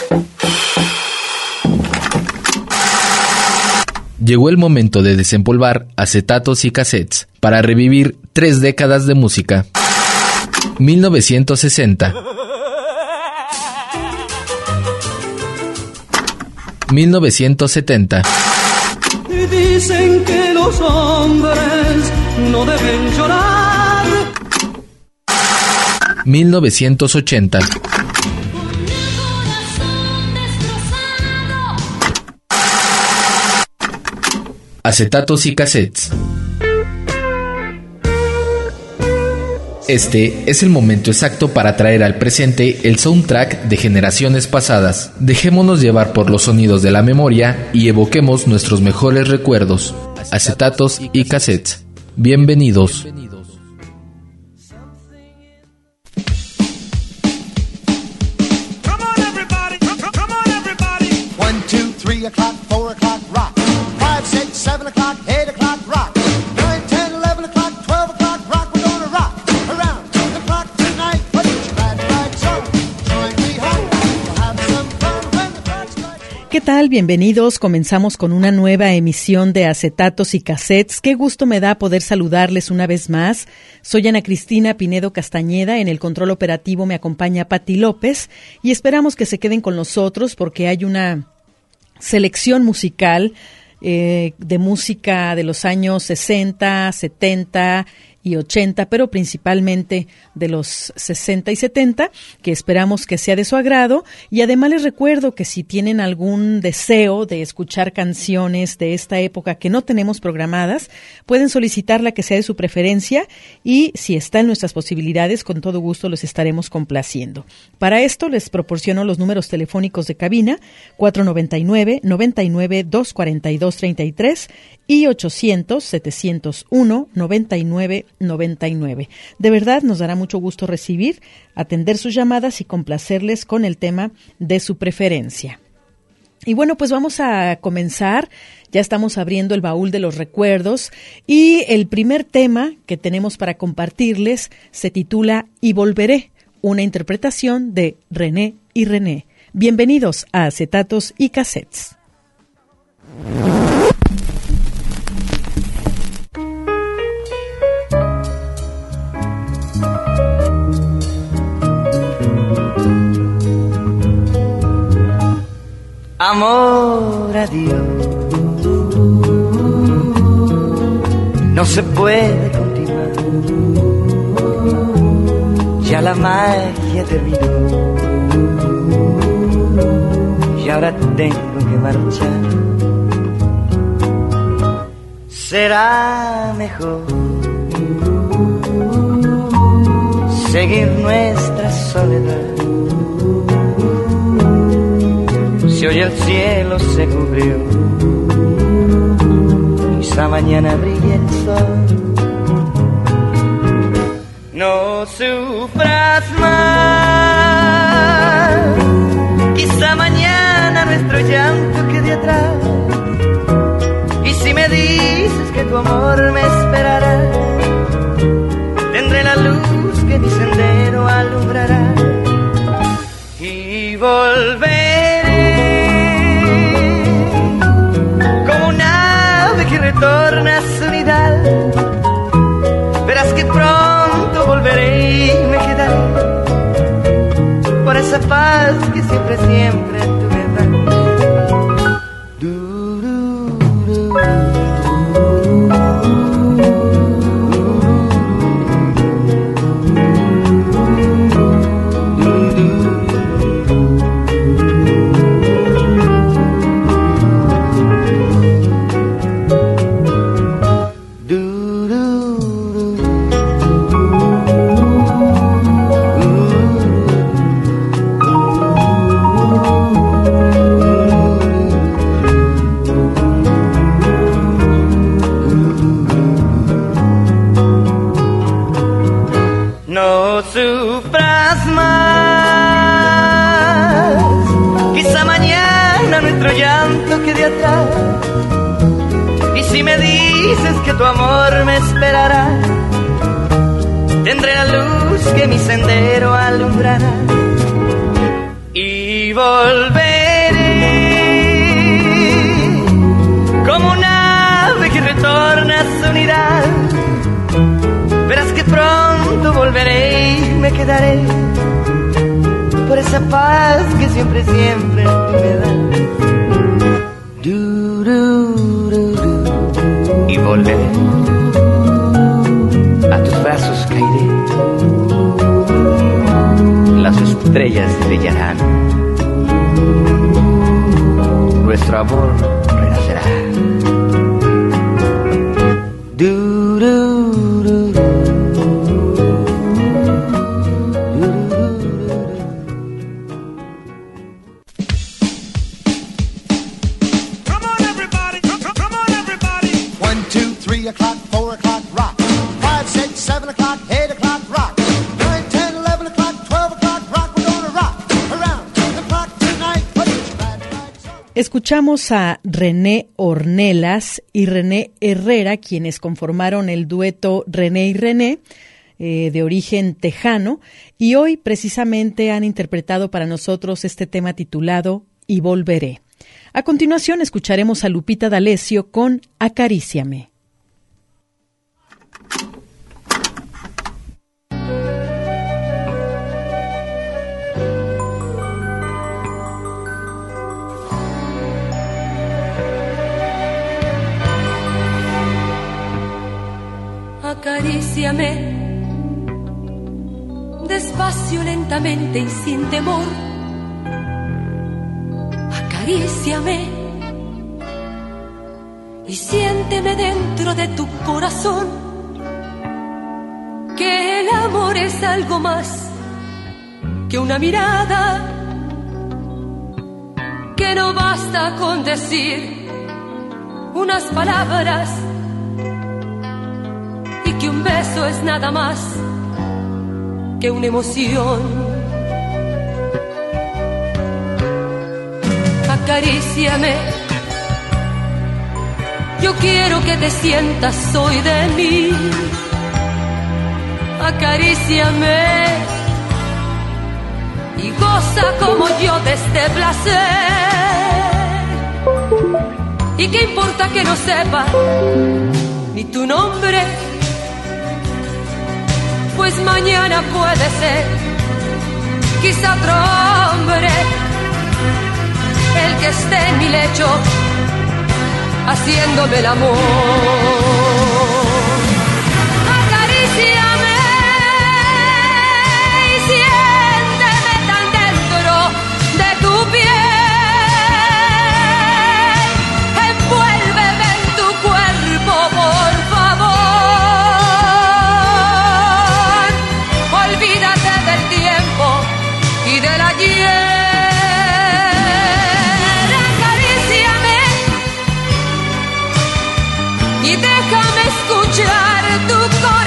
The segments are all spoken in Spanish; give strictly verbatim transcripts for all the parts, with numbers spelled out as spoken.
Llegó el momento de desempolvar acetatos y cassettes para revivir tres décadas de música. mil novecientos sesenta, mil novecientos setenta, Y dicen que los hombres no deben llorar. mil novecientos ochenta, acetatos y cassettes. Este es el momento exacto para traer al presente el soundtrack de generaciones pasadas. Dejémonos llevar por los sonidos de la memoria y evoquemos nuestros mejores recuerdos. Acetatos y cassettes. Bienvenidos. ¿Qué tal? Bienvenidos. Comenzamos con una nueva emisión de Acetatos y Cassettes. Qué gusto me da poder saludarles una vez más. Soy Ana Cristina Pinedo Castañeda. En el control operativo me acompaña Pati López y esperamos que se queden con nosotros porque hay una selección musical eh, de música de los años sesenta, setenta y ochenta, pero principalmente de los sesenta y setenta, que esperamos que sea de su agrado. Y además les recuerdo que si tienen algún deseo de escuchar canciones de esta época que no tenemos programadas, pueden solicitar la que sea de su preferencia y si está en nuestras posibilidades, con todo gusto los estaremos complaciendo. Para esto les proporciono los números telefónicos de cabina cuatro noventa y nueve, noventa y nueve, doscientos cuarenta y dos, treinta y tres y ochocientos, setecientos uno, noventa y nueve, noventa y nueve. De verdad nos dará mucho gusto recibir, atender sus llamadas y complacerles con el tema de su preferencia. Y bueno, pues vamos a comenzar. Ya estamos abriendo el baúl de los recuerdos y el primer tema que tenemos para compartirles se titula Y Volveré, una interpretación de René y René. Bienvenidos a Acetatos y Cassettes. Amor a Dios, no se puede continuar, ya la magia terminó, y ahora tengo que marchar. Será mejor seguir nuestra soledad. Si hoy el cielo se cubrió, quizá mañana brille el sol. No sufras más, quizá mañana nuestro llanto quede atrás. Y si me dices que tu amor me esperará, tendré la luz que mi sendero alumbrará. Y volveré retorna a su unidad, verás que pronto volveré y me quedaré por esa paz que siempre, siempre tuve. No sufras más, quizá mañana nuestro llanto quede atrás. Y si me dices que tu amor me esperará, tendré la luz que mi sendero alumbrará. Y volveré pronto volveré y me quedaré por esa paz que siempre, siempre me da. Du, du, du, du. Y volveré, a tus brazos caeré, las estrellas brillarán, nuestro amor renacerá. Du, du, du, du. Escuchamos a René Ornelas y René Herrera, quienes conformaron el dueto René y René, eh, de origen tejano, y hoy precisamente han interpretado para nosotros este tema titulado Y Volveré. A continuación escucharemos a Lupita D'Alessio con Acaríciame. Acaríciame, despacio, lentamente y sin temor. Acaríciame y siénteme dentro de tu corazón, que el amor es algo más que una mirada, que no basta con decir unas palabras, que un beso es nada más que una emoción. Acaríciame, yo quiero que te sientas hoy de mí. Acaríciame y goza como yo de este placer. ¿Y qué importa que no sepa ni tu nombre? Pues mañana puede ser quizá otro hombre el que esté en mi lecho haciéndome el amor. Acaríciame y siénteme tan dentro de tu piel. Envuélveme en tu cuerpo, por favor. Y del ayer, acaríciame y déjame escuchar tu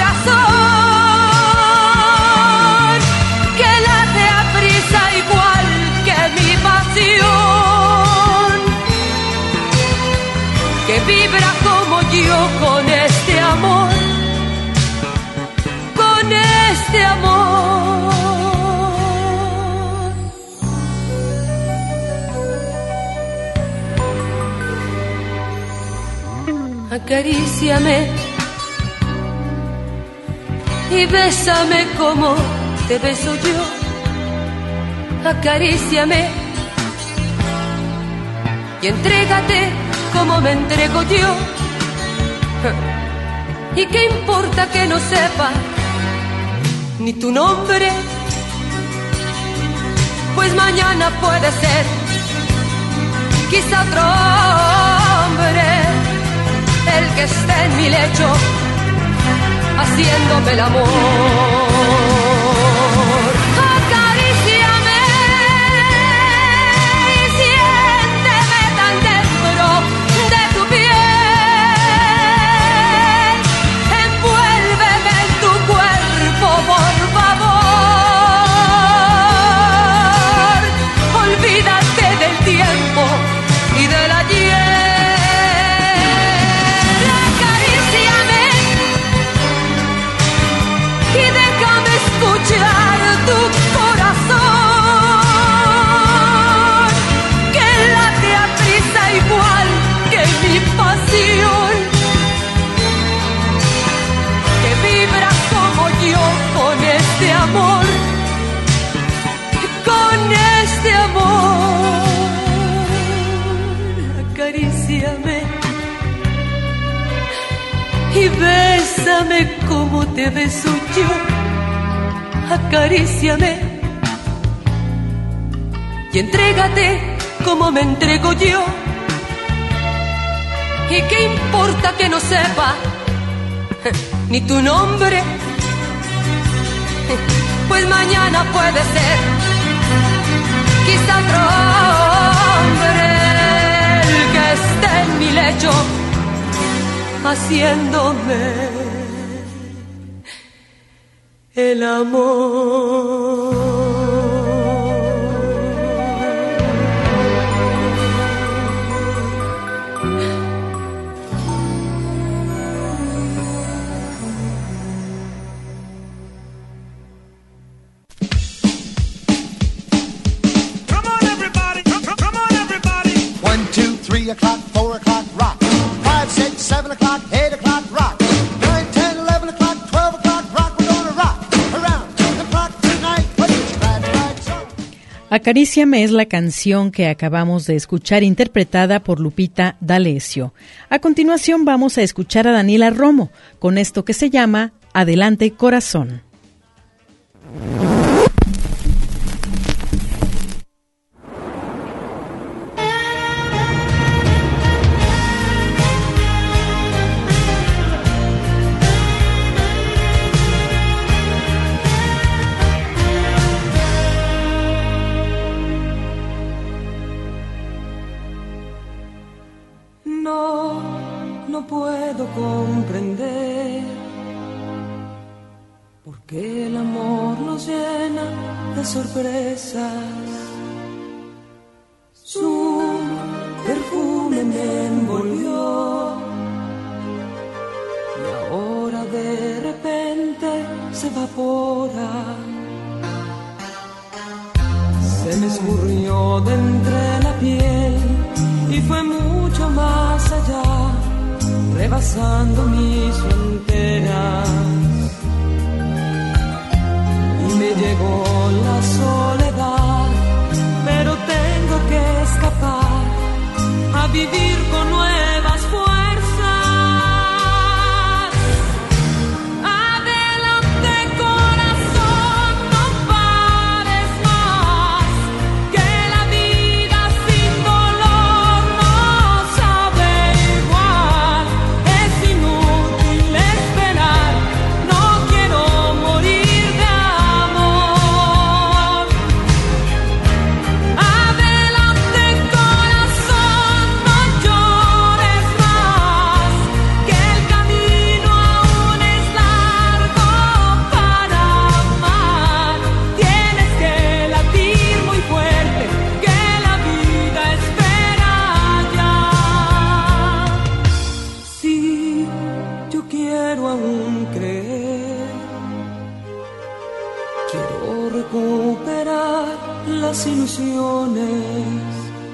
corazón, que late a prisa igual que mi pasión, que vibra como yo con este amor, con este amor. Acaríciame y bésame como te beso yo. Acaríciame y entrégate como me entrego yo. ¿Y qué importa que no sepa ni tu nombre? Pues mañana puede ser quizá otro hombre el que esté en mi lecho haciéndome el amor. Acaríciame y siénteme tan dentro de tu piel. Envuélveme en tu cuerpo, por favor. Olvídate del tiempo y del ayer. Escuchar bésame como te beso yo, acaríciame y entrégate como me entrego yo. ¿Y qué importa que no sepa ni tu nombre? Pues mañana puede ser quizá otro hombre el que esté en mi lecho haciéndome el amor. Three o'clock, four o'clock, rock. Five, six, seven o'clock, eight o'clock, rock. Nine, ten, eleven o'clock, twelve o'clock, rock. We're gonna rock around the clock tonight. Put your glad rags on. Acaríciame es la canción que acabamos de escuchar, interpretada por Lupita D'Alessio. A continuación vamos a escuchar a Daniela Romo con esto que se llama Adelante Corazón. No puedo comprender por qué el amor nos llena de sorpresas. Su perfume me envolvió y ahora de repente se evapora. Se me escurrió de entre la piel y fue mucho más allá, rebasando mis fronteras. Y me llegó la soledad, pero tengo que escapar a vivir con nuevas fuerzas. Adelante corazón, no pares más, que la vida sin dolor no sabe igual. Es inútil esperar, no quiero morir de amor. Adelante corazón, no llores más, que el camino aún es largo para amar. Tienes que latir muy fuerte, que la vida espera ya. Sí, yo quiero aún creer, quiero recuperar las ilusiones.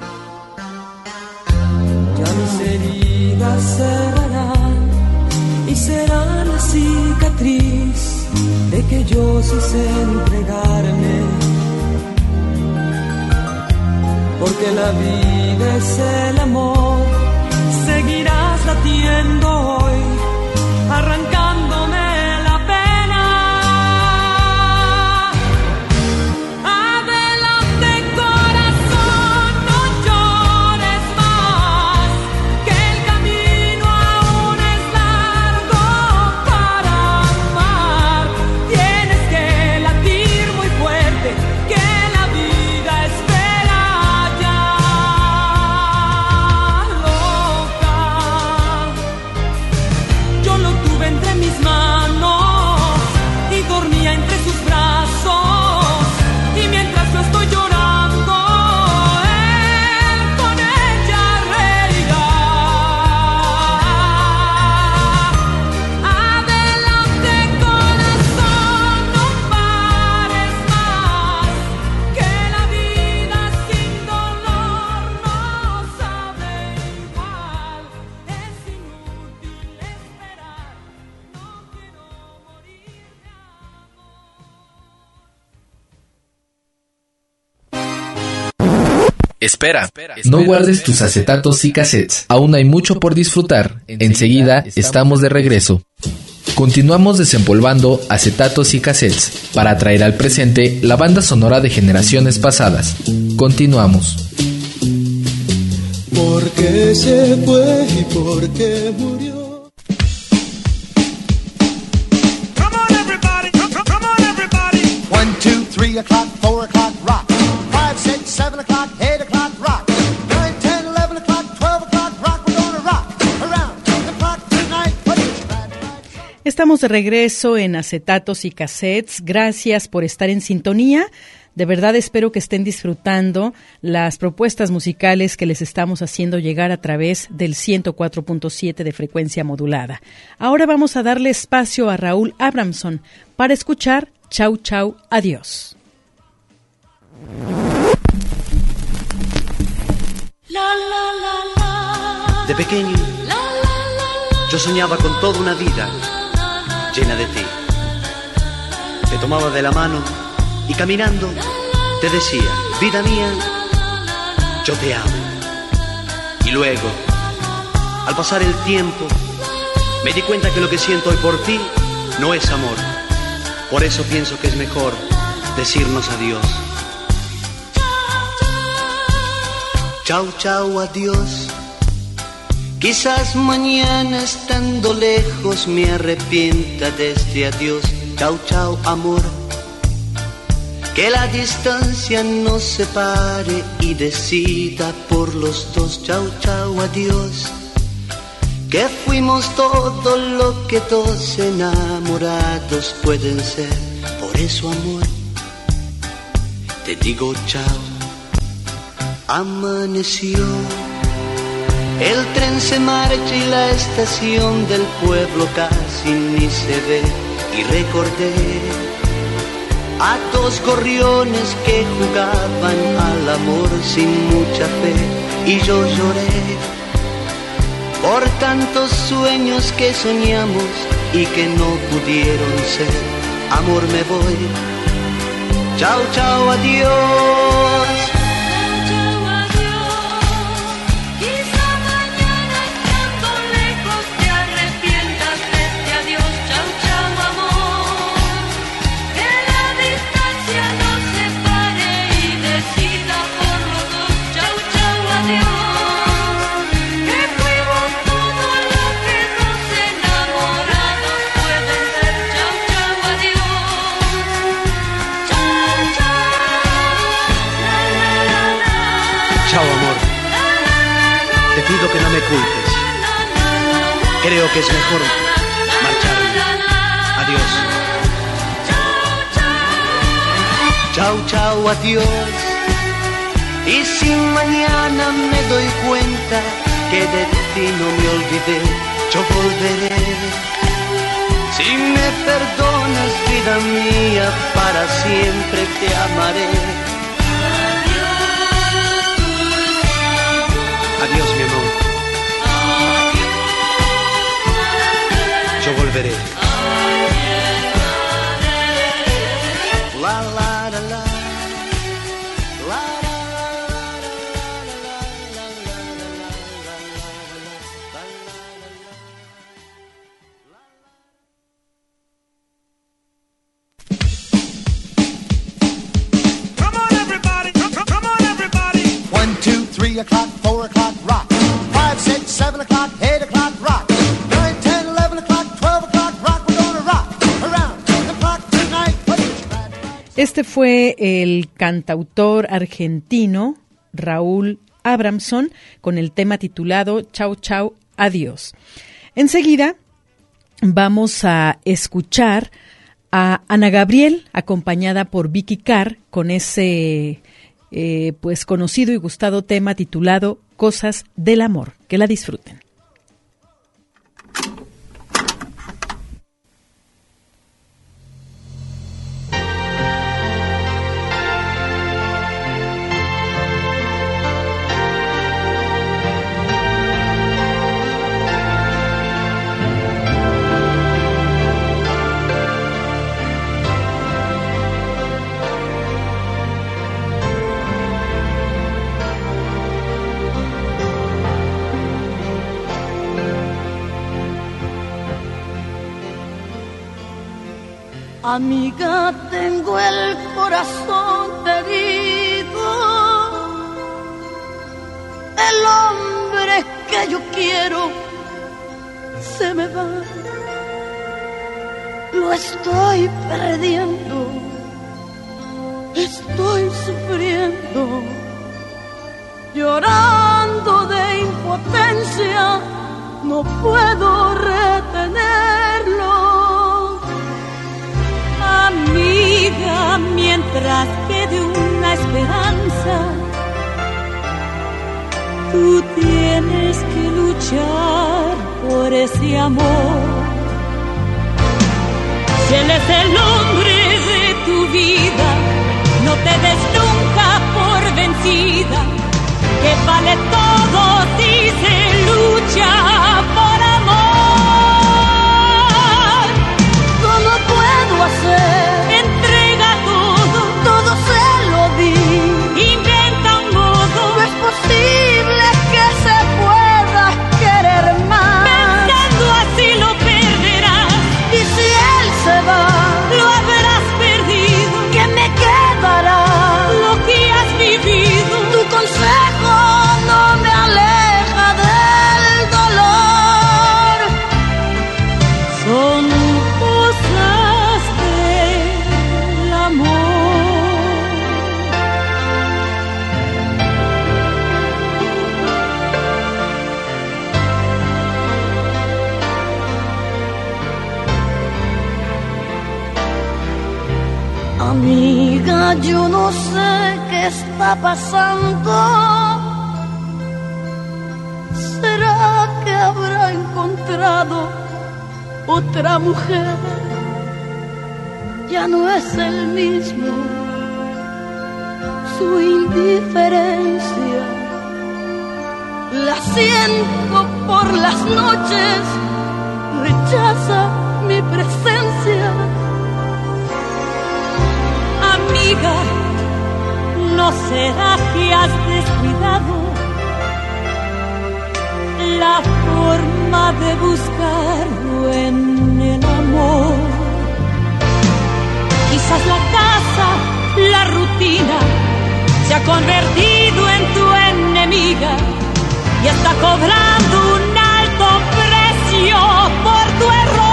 Ya mis heridas cerrarán y será la cicatriz de que yo sí sé entregarme. Porque la vida es el amor, seguirás latiendo hoy, arrancándome la pena. Adelante corazón, no llores más, que el camino aún es largo para amar. Tienes que latir muy fuerte, que la vida espera ya. Loca, Espera, no guardes tus acetatos y cassettes. Aún hay mucho por disfrutar. Enseguida estamos de regreso. Continuamos desempolvando acetatos y cassettes para traer al presente la banda sonora de generaciones pasadas. Continuamos. ¿Por qué se fue y por qué murió? Come on everybody, come, come, come on everybody. One, two, three o'clock, four o'clock, rock. Five, six, seven o'clock, eight o'clock, rock. Nine, ten, eleven o'clock, twelve o'clock, rock. We're gonna rock around the clock tonight. Estamos de regreso en Acetatos y Cassettes. Gracias por estar en sintonía. De verdad espero que estén disfrutando las propuestas musicales que les estamos haciendo llegar a través del ciento cuatro punto siete de frecuencia modulada. Ahora vamos a darle espacio a Raúl Abramson para escuchar Chau Chau Adiós. De pequeño, yo soñaba con toda una vida llena de ti. Te tomaba de la mano y caminando te decía, vida mía, yo te amo. Y luego, al pasar el tiempo, me di cuenta que lo que siento hoy por ti no es amor. Por eso pienso que es mejor decirnos adiós. Chau, chau, adiós. Quizás mañana estando lejos me arrepienta de este adiós. Chau, chau, amor. Que la distancia nos separe y decida por los dos. Chau, chau, adiós. Que fuimos todo lo que dos enamorados pueden ser. Por eso, amor, te digo chau. Amaneció, el tren se marcha y la estación del pueblo casi ni se ve. Y recordé a dos gorriones que jugaban al amor sin mucha fe. Y yo lloré por tantos sueños que soñamos y que no pudieron ser. Amor, me voy. Chau, chau, adiós. Pido que no me culpes. Creo que es mejor marcharme. Adiós. Chau, chau, adiós. Y si mañana me doy cuenta que de ti no me olvidé, yo volveré. Si me perdonas, vida mía, para siempre te amaré. Adiós, mi amor. Yo volveré. La, la, la, la. La, la, Come on everybody, come, come, come on everybody. One, two, three o'clock, four o'clock, rock. Five, six, seven o'clock, eight o'clock, rock. Nine, ten, eleven o'clock, twelve o'clock, rock. We're gonna rock around the clock tonight. Este fue el cantautor argentino Raúl Abramson con el tema titulado Chau Chau Adiós. Enseguida vamos a escuchar a Ana Gabriel acompañada por Vicky Carr con ese eh, pues conocido y gustado tema titulado Cosas del Amor. Que la disfruten. Amiga, tengo el corazón herido. El hombre que yo quiero se me va. Lo estoy perdiendo. Estoy sufriendo. Llorando de impotencia. No puedo retenerlo. Amiga, mientras quede una esperanza, tú tienes que luchar por ese amor. Si él es el hombre de tu vida, no te des nunca por vencida, que vale todo si se lucha por amor. ¿Cómo puedo hacer? Entrega todo, todo se lo di. Inventa un modo, no es posible que se pueda querer más. Pensando así lo perderás. Y si él se va, lo habrás perdido. ¿Qué me quedará? Lo que has vivido. Tu consejo no me aleja del dolor. Son cosas del amor. Amiga, yo no sé qué está pasando. ¿Será que habrá encontrado otra mujer? Ya no es el mismo. Su indiferencia la siento por las noches. Rechaza mi presencia. Amiga, ¿no será que has descuidado la forma de buscarlo en el amor? Quizás la casa, la rutina, se ha convertido en tu enemiga y está cobrando un alto precio por tu error.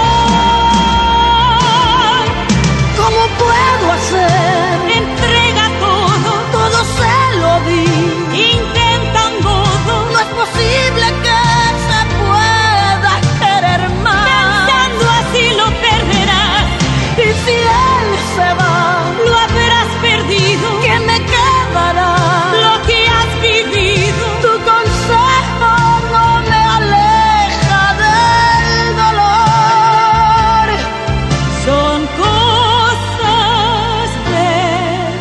¿Cómo puedo hacer? Entrega todo, todo se lo di. Intenta un modo, no es posible que se pueda querer más. Pensando así lo perderás. Y si él se va, lo habrás perdido. ¿Qué me quedará? Lo que has vivido. Tu consejo no me aleja del dolor. Son cosas del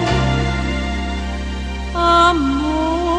amor.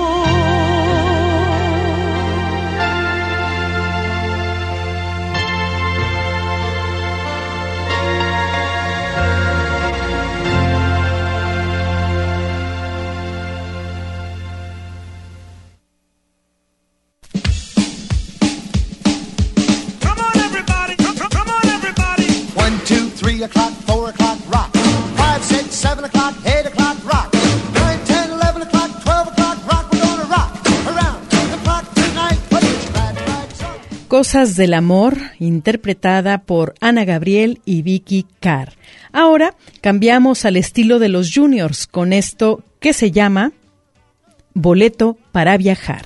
Come on, everybody. Come, come, come on, everybody. One, two, three o'clock, four o'clock, rock. Five, six, seven o'clock, eight o'clock, rock. Nine, ten, eleven o'clock, twelve o'clock, rock. We're gonna rock around the clock tonight. Put your glad rags on. Cosas del amor, interpretada por Ana Gabriel y Vicky Carr. Ahora cambiamos al estilo de los Juniors con esto que se llama Boleto para viajar.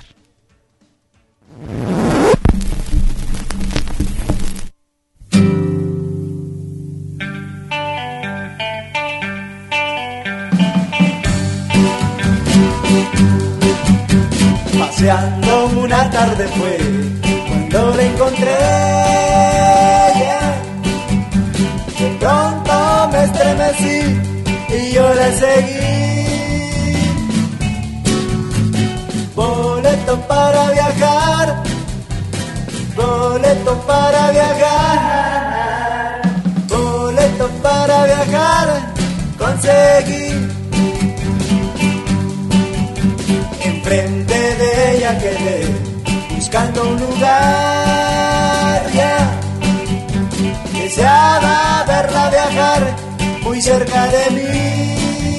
Paseando una tarde fue cuando la encontré, yeah. De pronto me estremecí y yo la seguí. Boleto para viajar, boleto para viajar, boleto para viajar, conseguí. Enfrente de ella quedé, buscando un lugar, yeah, deseaba verla viajar cerca de mí.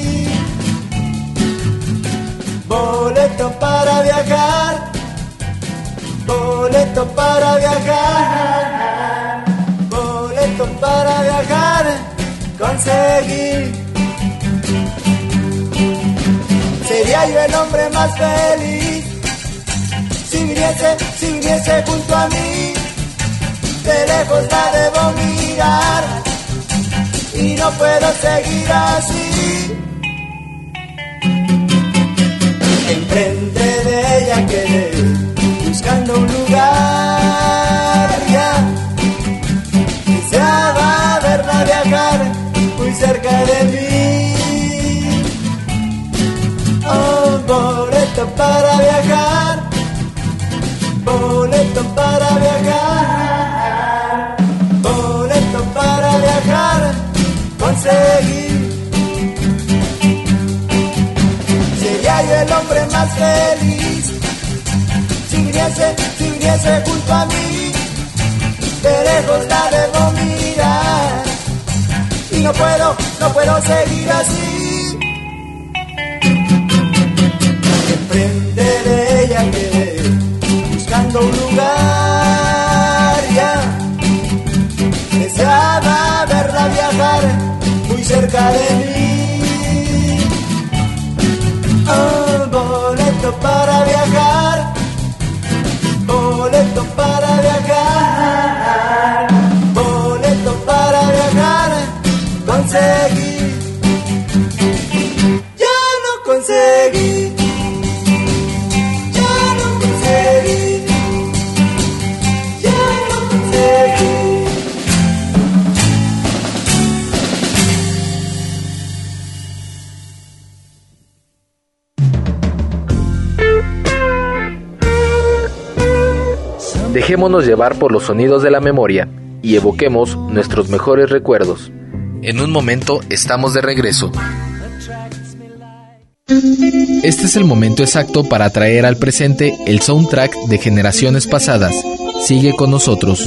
Boleto para viajar, boleto para viajar, boleto para viajar, conseguí. Sería yo el hombre más feliz si viniese, si viniese junto a mí. De lejos la debo mirar y no puedo seguir así. Enfrente de ella quedé buscando un lugar ya. Deseaba verla viajar muy cerca de mí. Oh, boleto para viajar, boleto para viajar, boleto para viajar, conseguí. Sería yo el hombre más feliz si viniese, si viniese junto a mí. De lejos la debo mirar y no puedo, no puedo seguir así. Enfrente de ella quedé buscando un lugar ya. Deseaba verla viajar muy cerca de mí. Oh, boleto para viajar, boleto para viajar, boleto para viajar, conseguí. Ya no conseguí. Dejémonos llevar por los sonidos de la memoria y evoquemos nuestros mejores recuerdos. En un momento estamos de regreso. Este es el momento exacto para traer al presente el soundtrack de generaciones pasadas. Sigue con nosotros.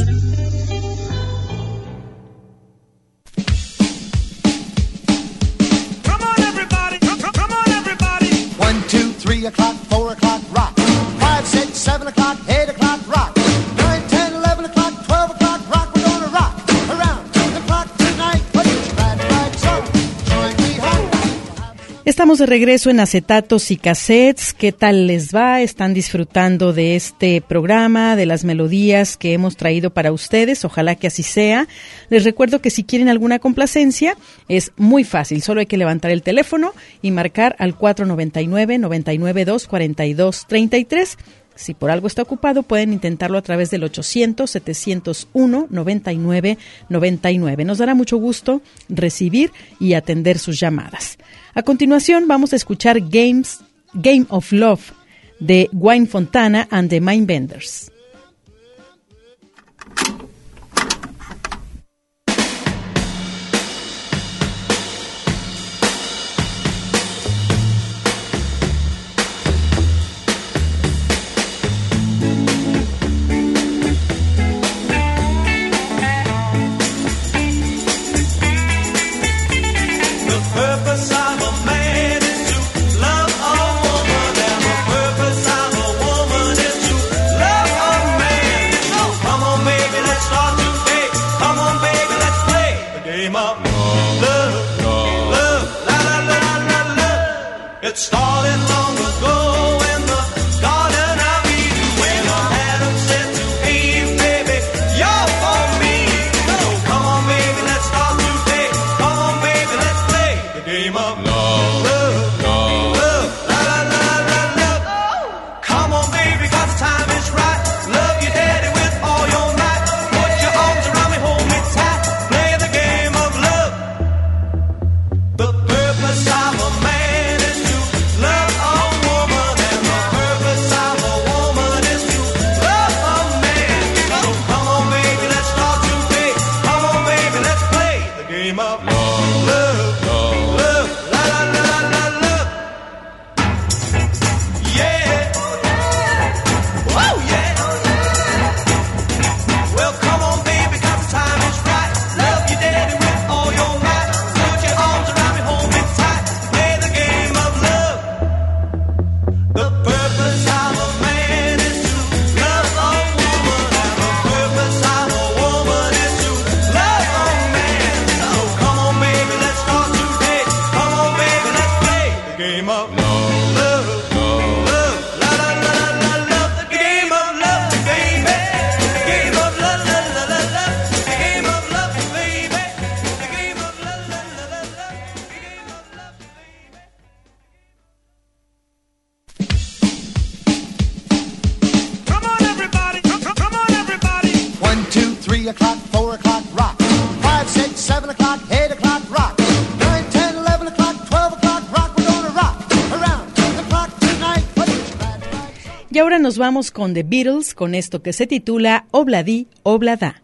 Estamos de regreso en Acetatos y Cassettes. ¿Qué tal les va? ¿Están disfrutando de este programa, de las melodías que hemos traído para ustedes? Ojalá que así sea. Les recuerdo que si quieren alguna complacencia, es muy fácil. Solo hay que levantar el teléfono y marcar al cuatro noventa y nueve, noventa y nueve, dos cuarenta y dos, treinta y tres. Si por algo está ocupado, pueden intentarlo a través del ochocientos, setecientos uno, noventa y nueve, noventa y nueve. Nos dará mucho gusto recibir y atender sus llamadas. A continuación, vamos a escuchar Games, Game of Love de Wayne Fontana and the Mindbenders. The purpose of a man is to love all game of love, love, love, la la la la la love, the game of love, baby, the game of love, la la la la, the game of love, baby, the game of love, la la la la, the game of love, baby. Come on everybody, come on everybody. One, two, three o'clock, four o'clock, rock. Five, six, seven o'clock, eight o'clock, rock. Nine, ten, eleven o'clock, twelve o'clock, rock. We're gonna rock around the clock tonight. Y ahora nos vamos con The Beatles, con esto que se titula Obladi Oblada.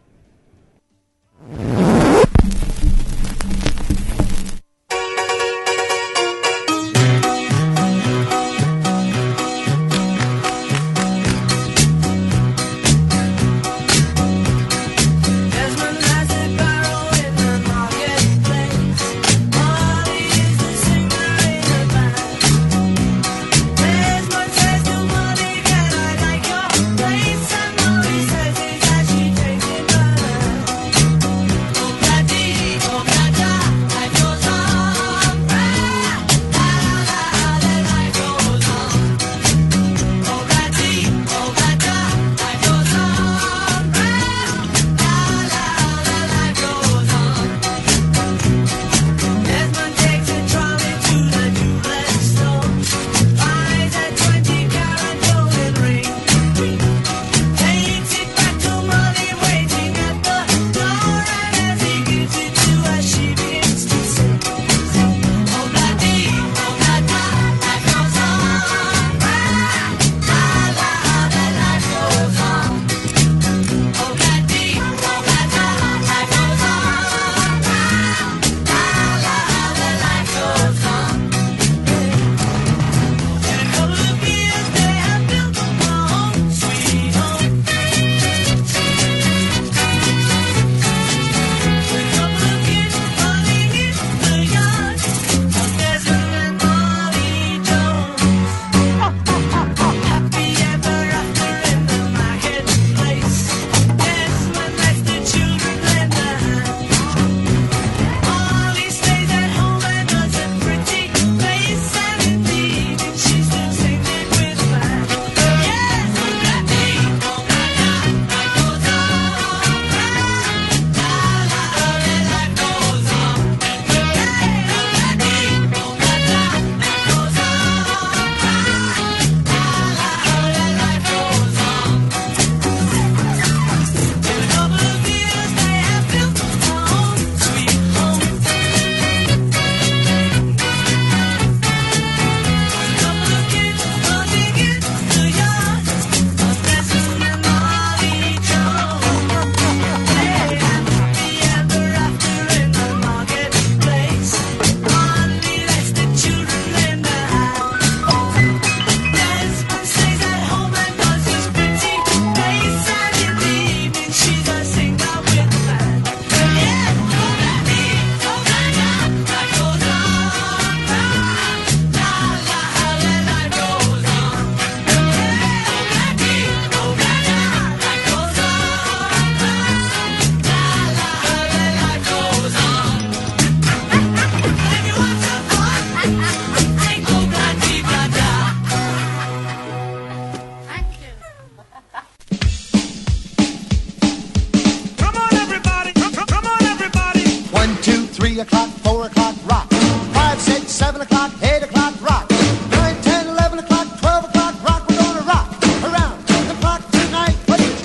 three o'clock, four o'clock, rock. Five, six, seven o'clock, eight o'clock, rock. Nine, ten, eleven o'clock, twelve o'clock, rock. We're gonna rock around the clock tonight.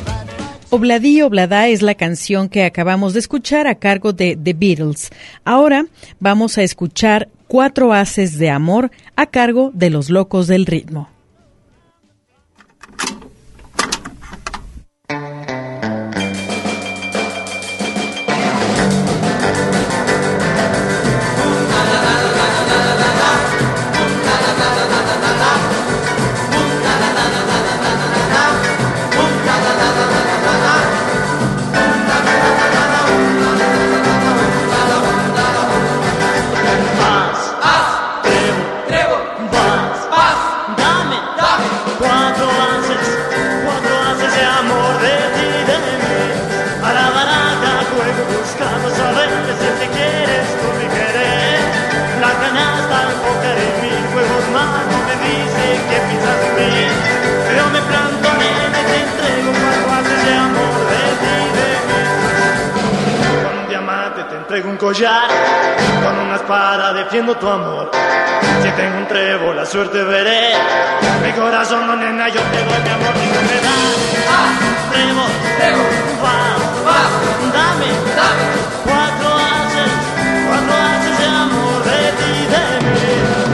Obladi Oblada es la canción que acabamos de escuchar a cargo de The Beatles. Ahora vamos a escuchar Cuatro Haces de Amor a cargo de Los Locos del Ritmo. Dame me dice que piensas en mí. Yo me planto, nena, y te entrego cuatro haces de amor de ti, de mí. Con un diamante te entrego un collar, con una espada defiendo tu amor. Si tengo un trébol, la suerte veré. Mi corazón, no, nena, yo te doy mi amor y tú me das. Ah, trébol, trébol, va, va, dame, dame. Cuatro haces, cuatro haces de amor de ti, de mí.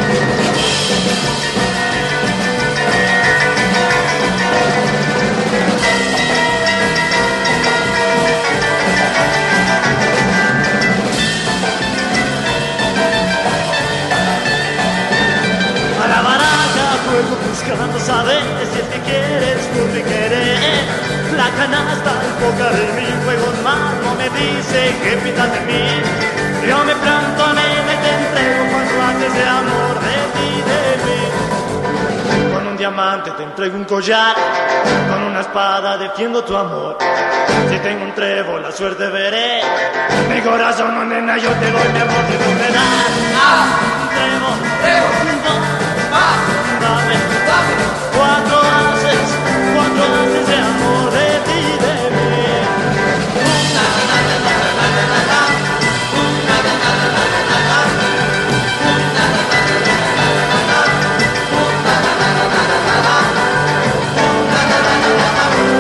Buscando saber si es que quieres tú me querer. La canasta, el póker, el mi juego más no me dice que piensas de mí. Yo me planto, nena, y te entrego cuatro haces de amor de ti, de mí. Con un diamante te entrego un collar, con una espada defiendo tu amor. Si tengo un trébol, la suerte veré. Mi corazón, no, nena, yo te doy mi amor y tú me das. Ah, un trébol, trébol, va, dame, dame. Cuatro haces, cuatro haces de amor de ti, de mí. Na, na, na, na, na, na, na, na. Na, na, na, na, na, na, na. Na, na, na, na, na, na, na, na. Na, na, na, na, na, na, na, na. Na, na, na, na, na,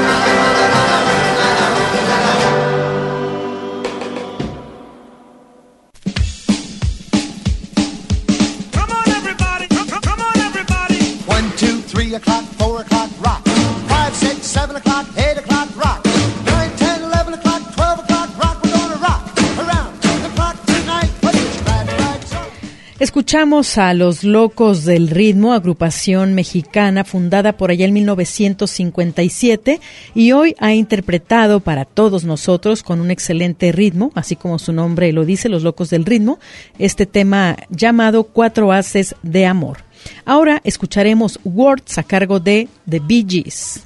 Three o'clock, four o'clock, rock. Five, six, seven o'clock, eight o'clock, rock. Nine, ten, eleven o'clock, twelve o'clock, rock. We're gonna rock around the clock tonight. Put your glad rags on. Escuchamos a Los Locos del Ritmo, agrupación mexicana fundada por allá en mil novecientos cincuenta y siete y hoy ha interpretado para todos nosotros con un excelente ritmo, así como su nombre lo dice, Los Locos del Ritmo, este tema llamado Cuatro Haces de Amor. Ahora escucharemos Words a cargo de The Bee Gees.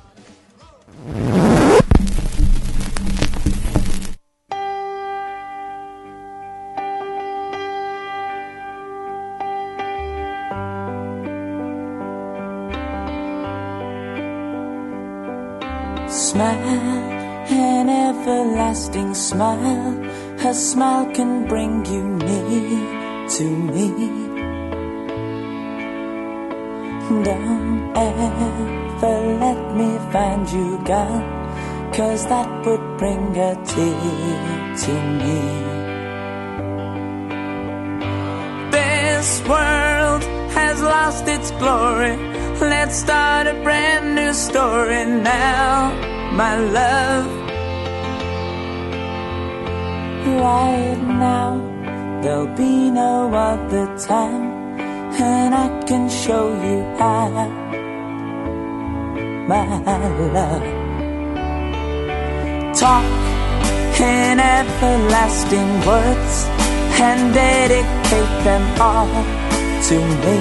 Smile, an everlasting smile. A smile can bring you near to me. Don't ever let me find you gone, 'cause that would bring a tear to me. This world has lost its glory. Let's start a brand new story now, my love. Right now, there'll be no other time, and I can show you how, my love. Talk in everlasting words and dedicate them all to me,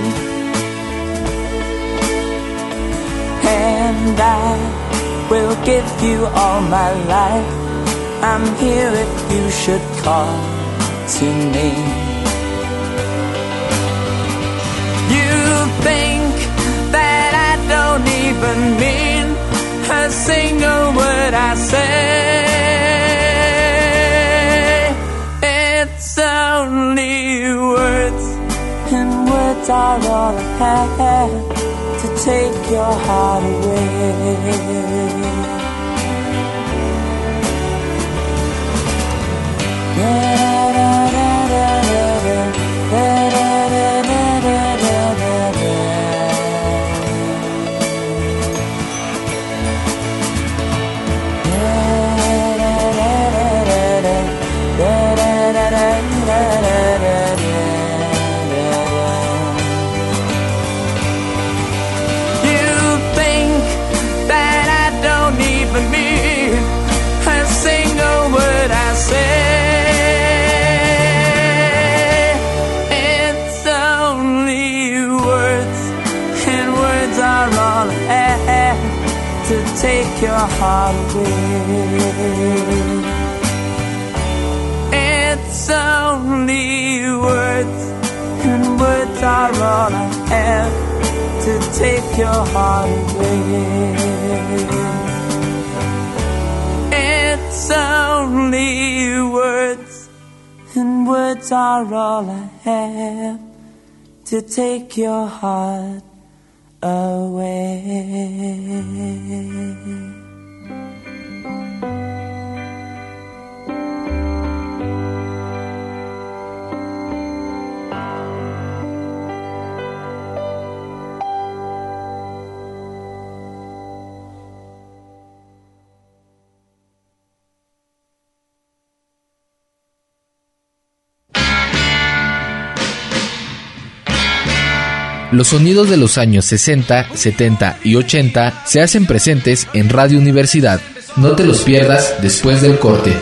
and I will give you all my life. I'm here if you should call to me. You think that I don't even mean a single word I say. It's only words, and words are all I have to take your heart away. Take your heart away. It's only words, and words are all I have to take your heart away. It's only words, and words are all I have to take your heart away. Los sonidos de los años sesenta, setenta y ochenta se hacen presentes en Radio Universidad. No te los pierdas después del corte.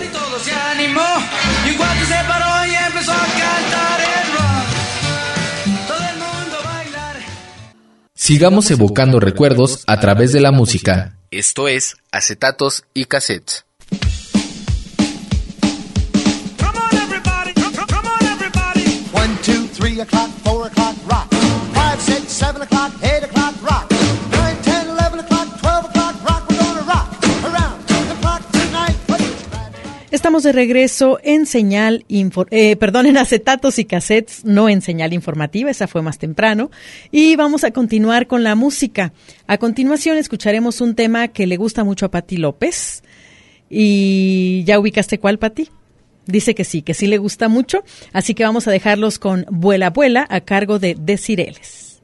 Sigamos evocando recuerdos a través de la música. Esto es Acetatos y Cassettes. One, two, three o'clock, four o'clock, rock. Five, six, seven o'clock, eight o'clock, rock. Nine, ten, eleven o'clock, twelve o'clock, rock. We're gonna rock around the clock tonight. Estamos de regreso en señal, infor- eh, perdón, en Acetatos y Cassettes, no en señal informativa, esa fue más temprano. Y vamos a continuar con la música. A continuación escucharemos un tema que le gusta mucho a Pati López. ¿Y ya ubicaste cuál, Pati? Dice que sí, que sí le gusta mucho, así que vamos a dejarlos con Vuela, Vuela a cargo de Decireles.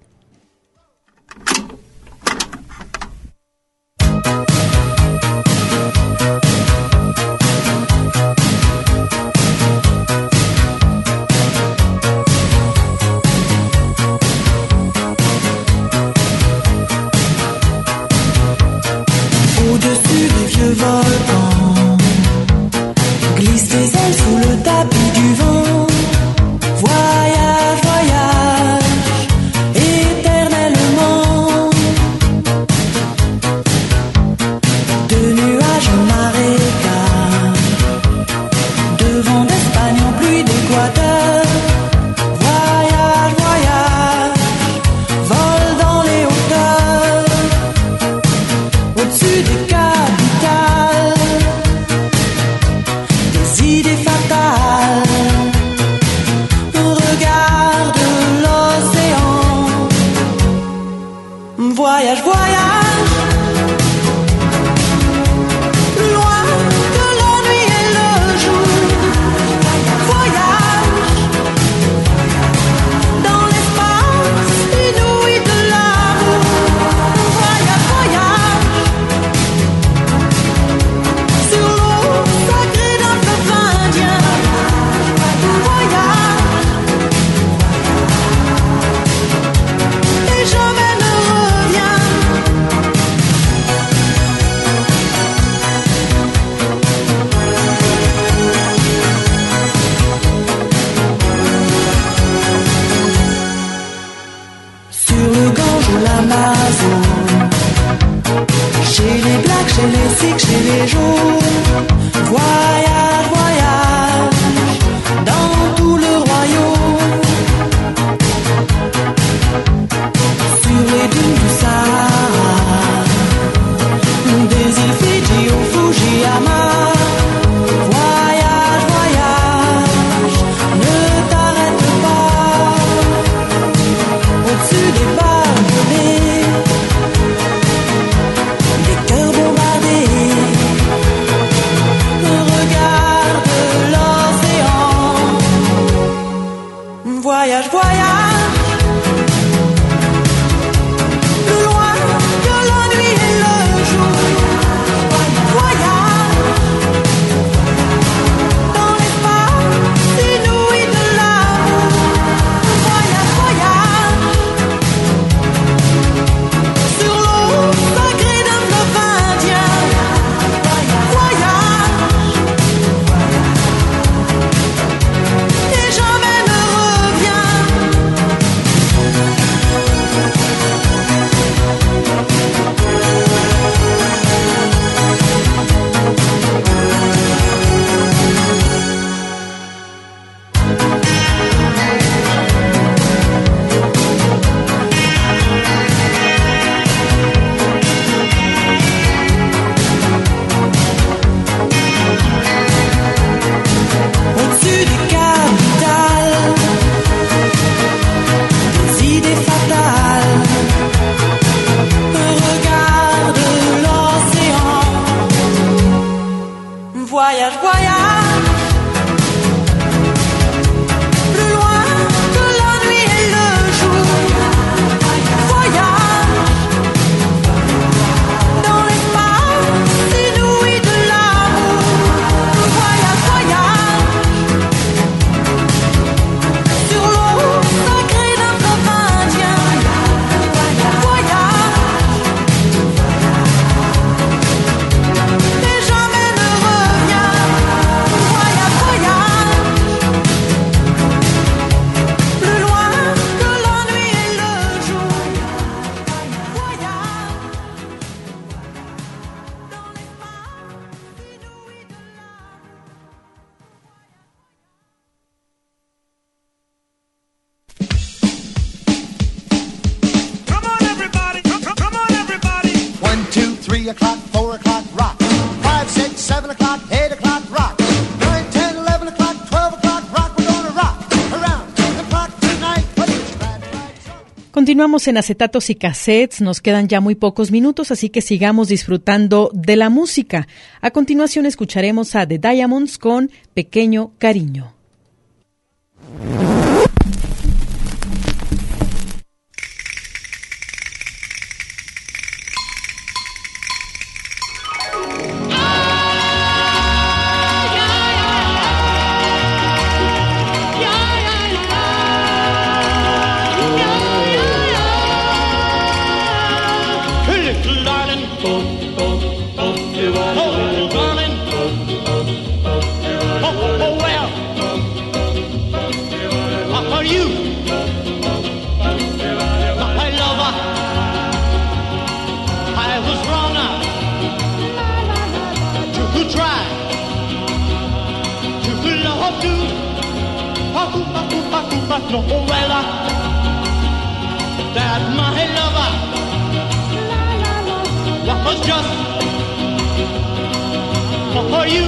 Au-dessus des vieux volcans glisse tes ailes sous le tapis du vent. Voyage, voyage, éternellement. De nuages en marécage, de vent d'Espagne en pluie d'Équateur. Voyage, voyage, vole dans les hauteurs, au-dessus des capitales. Idée fatale, regarde l'océan. Voyage, voyage, loin de l'ennui et le jour. Voyage, dans l'espace inouï de l'amour. Voyage, voyage, sur l'eau sacrée d'un fleuve indien. Voyage, et jamais ne reviens. Sur le Gange ou l'Amazone, chez les Blacks, chez les Sikhs, chez les Jaunes. Voyage, voyage, dans tout le royaume. Sur les dunes du Sahara, des îles Fidji au Fujiyama. Voyage, voyage, ne t'arrête pas. Au-dessus des barbelés, des cœurs bombardés. Regarde three o'clock, four o'clock, rock. five, six, seven o'clock, eight o'clock, rock. nine, ten, eleven o'clock, twelve o'clock, rock. We're gonna rock around the clock tonight. Continuamos en Acetatos y Cassettes, nos quedan ya muy pocos minutos, así que sigamos disfrutando de la música. A continuación escucharemos a The Diamonds con Pequeño Cariño. No, well, that my lover was just for you.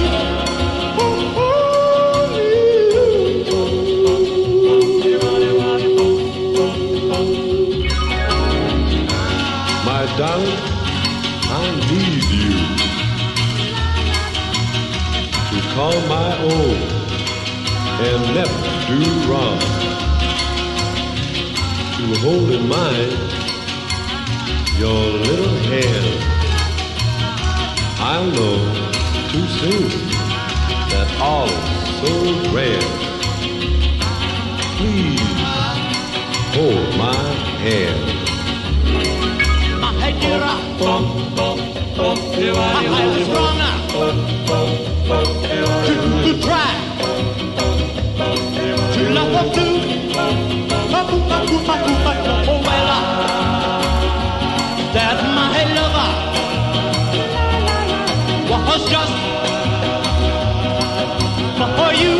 My darling, I need you to call my own and never do wrong. To hold in mind your little hand. I'll know too soon that all is so grand. Please hold my hand. I get up. I was wrong now to, to try to love her too. Oh, well, that my lover was just for you.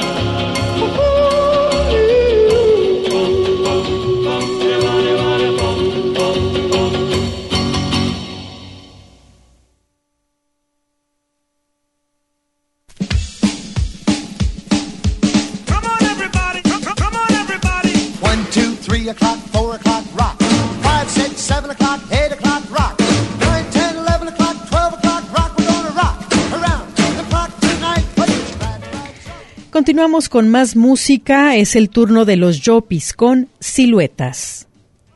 three o'clock, four o'clock, rock. five, six, seven o'clock, eight o'clock, rock. nine, ten, eleven o'clock, twelve o'clock, rock. We're gonna rock around the clock tonight. Continuamos con más música, es el turno de los Yopis con Siluetas.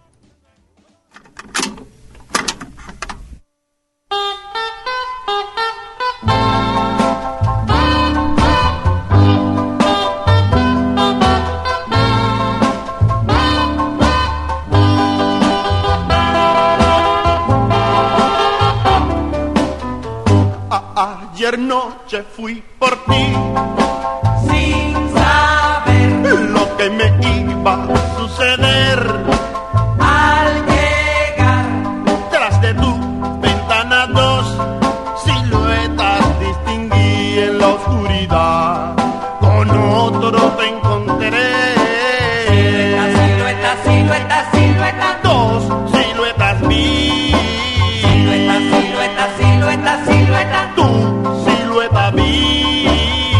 Ayer noche fui por ti sin saber lo que me iba a suceder al llegar tras de tu ventana. Dos siluetas distinguí en la oscuridad, con otro te encontré. Silueta, silueta, silueta, dos siluetas vi. Silueta, silueta, silueta, silueta, tú silueta vi,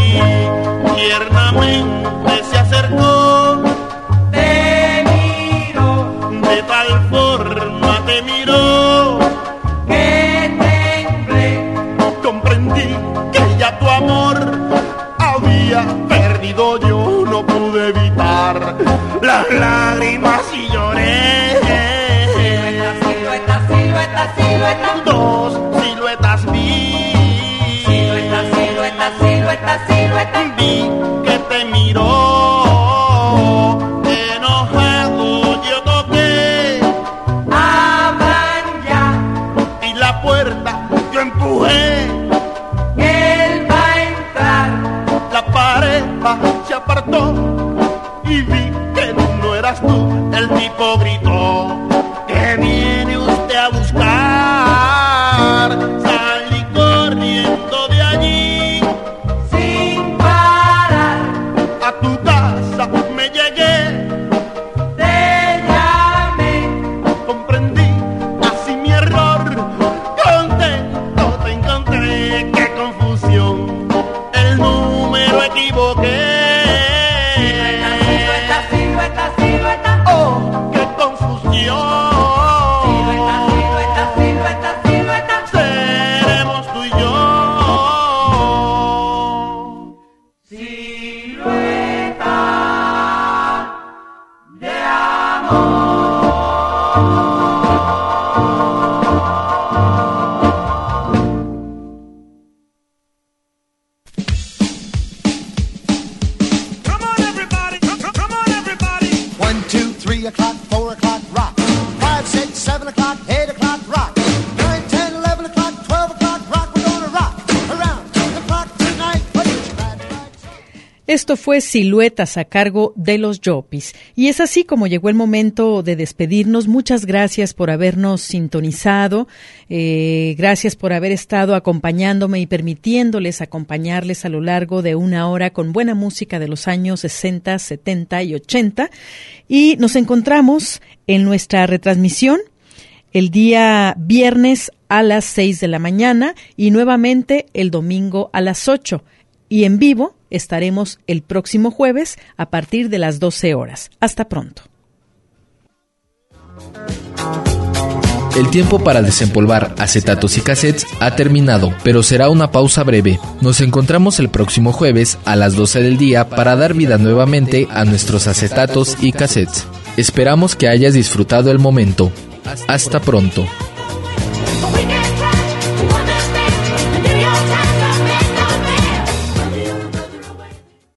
tiernamente se acercó, te miro, de tal forma te miró, que temblé, comprendí que ya tu amor había perdido. Yo no pude evitar las lágrimas y lloré. Silueta, silueta, silueta, silueta, dos siluetas vi. Silueta, silueta, silueta, silueta, vi que te miró, enojado yo toqué, abran ya, y la puerta yo empujé, él va a entrar, la pareja se apartó, y vi que no eras tú. El tipo gritó, que viene usted a buscar. yo. Silueta, silueta, silueta, silueta. Seremos tú y yo. Silueta de amor. Three o'clock, four o'clock, rock. Five, six, seven o'clock, eight o'clock, rock. Nine, ten, eleven o'clock, twelve o'clock, rock. We're gonna rock around the clock tonight. Esto fue Siluetas a cargo de los Yopis. Y es así como llegó el momento de despedirnos. Muchas gracias por habernos sintonizado. Eh, gracias por haber estado acompañándome y permitiéndoles acompañarles a lo largo de una hora con buena música de los años sesenta, setenta y ochenta. Y nos encontramos en nuestra retransmisión el día viernes a las seis de la mañana y nuevamente el domingo a las ocho. Y en vivo estaremos el próximo jueves a partir de las doce horas. Hasta pronto. El tiempo para desempolvar acetatos y cassettes ha terminado, pero será una pausa breve. Nos encontramos el próximo jueves a las doce del día para dar vida nuevamente a nuestros acetatos y cassettes. Esperamos que hayas disfrutado el momento. Hasta pronto.